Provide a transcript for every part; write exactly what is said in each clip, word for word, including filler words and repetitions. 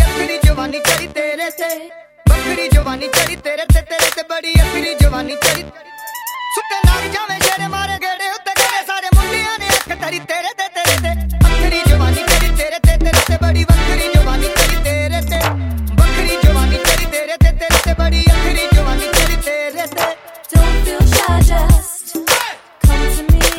अखरी जवानी चढ़ी तेरे ते, बखरी जवानी चढ़ी तेरे ते, तेरे ते बड़ी अखरी जवानी चढ़ी। सुटे लाग जावे शेरे मारे गेड़े उत्ते गेड़े सारे मुंडियां ने अख धरी तेरे ते, तेरे ते अखरी जवानी चढ़ी तेरे ते, तेरे ते बड़ी बखरी जवानी चढ़ी तेरे ते, बखरी जवानी चढ़ी तेरे ते, तेरे ते बड़ी अखरी जवानी चढ़ी तेरे ते। Don't feel shy, just come to me,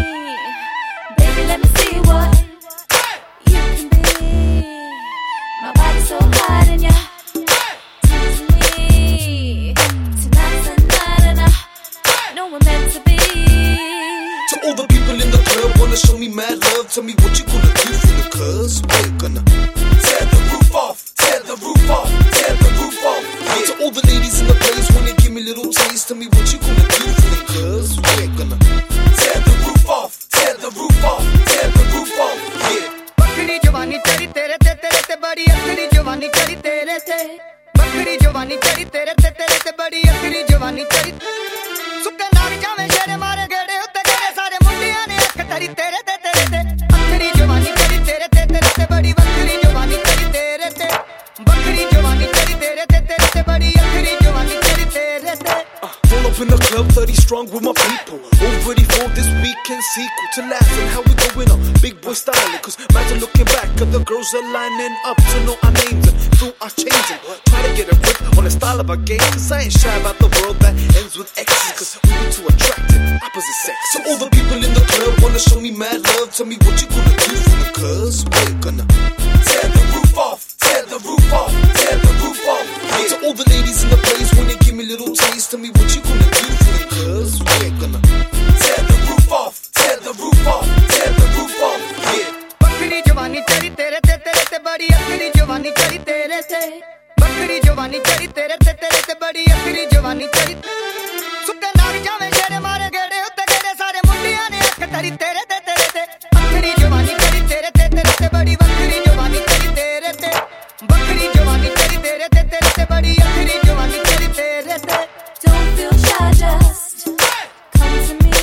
baby. Let me see what you can be. My body's so hot and you're teasing me. Tonight's the night and I know we're meant to be. To all the people in the club wanna show me mad love. Tell me what you gonna do for the cuz. We're gonna tear the roof off, tear the roof off, tear the roof off. Yeah. To all the ladies in the place wanna give me little taste. Tell me what you gonna do for the cuz. We're gonna tear the roof off, tear the roof off, tear the roof off. Yeah. Bakhri जवानी चढ़ी तेरे ते, तेरे ते बड़ी अखरी जवानी चढ़ी तेरे ते, बखरी जवानी चढ़ी तेरे ते, तेरे ते बड़ी अखरी जवानी चढ़ी। सुटे लाग जावे शेरे मारे गेड़े उत्ते गेड़े सारे मुंडियां ने अख धरी तेरे ते, तेरे ते अखरी जवानी चढ़ी तेरे ते, तेरे ते बड़ी बखरी जवानी चढ़ी तेरे ते, बखरी जवानी चढ़ी तेरे ते, तेरे ते बड़ी अखरी जवानी चढ़ी तेरे ते। Roll up in the club, thirty strong with my people. All ready for this weekend sequel to laughing. How we going up? Big boy styling. Cause imagine looking back at the girls are lining up to know our names and through our changing. Try to get a grip on the style of our game. Cause I ain't shy about the world that ends with X's. Cause we were too attractive, opposite sex. So all the people in the club wanna show me mad love. Tell me what you gonna do for the cuz. We're gonna tear the roof off, tear the roof off, tear the roof off. Yeah. To all the ladies in the place wanna give me little taste. Tell me what you gonna do for the cuz. We're gonna tear the roof off, tear the roof off, tear the roof off. Yeah. Bakhri जवानी चढ़ी तेरे ते, तेरे ते बड़ी अखरी जवानी चढ़ी तेरे ते, बखरी जवानी चढ़ी तेरे ते, तेरे ते बड़ी अखरी जवानी चढ़ी। सुटे लाग जावे शेरे मारे गेड़े उत्ते गेड़े सारे मुंडियां ने अख धरी तेरे ते, तेरे ते अखरी जवानी चढ़ी तेरे ते, तेरे ते बड़ी बखरी जवानी चढ़ी तेरे ते, बखरी जवानी चढ़ी तेरे ते, तेरे ते बड़ी अखरी जवानी चढ़ी तेरे ते। Don't feel shy, just come to me,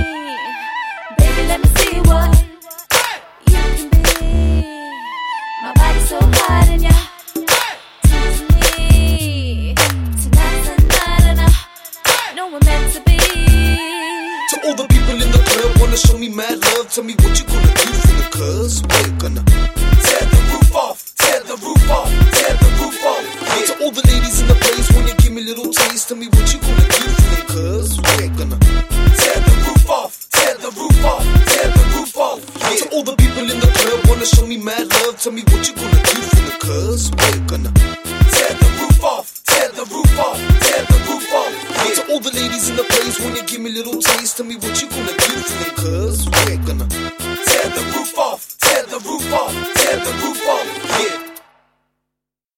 baby. Let me see what you can be. My body's so hot and you're teasing me. Tonight's the night and I know we're meant to be. To all the people in the club wanna show me mad love. Tell me what you gonna do for the cuz. We're gonna tear the roof off, tear the roof off, tear the roof off. Yeah. To all the ladies in the place wanna give me little taste. Tell me what you gonna do for the cuz. We're gonna tear the roof off, tear the roof off, tear the roof off. Yeah. To all the people in the club wanna show me mad love. Tell me what you gonna do for the cuz. We're gonna tear the roof off, tear the roof off, tear the roof off. Yeah. To all the ladies in the place wanna give me little taste. Tell me what you gonna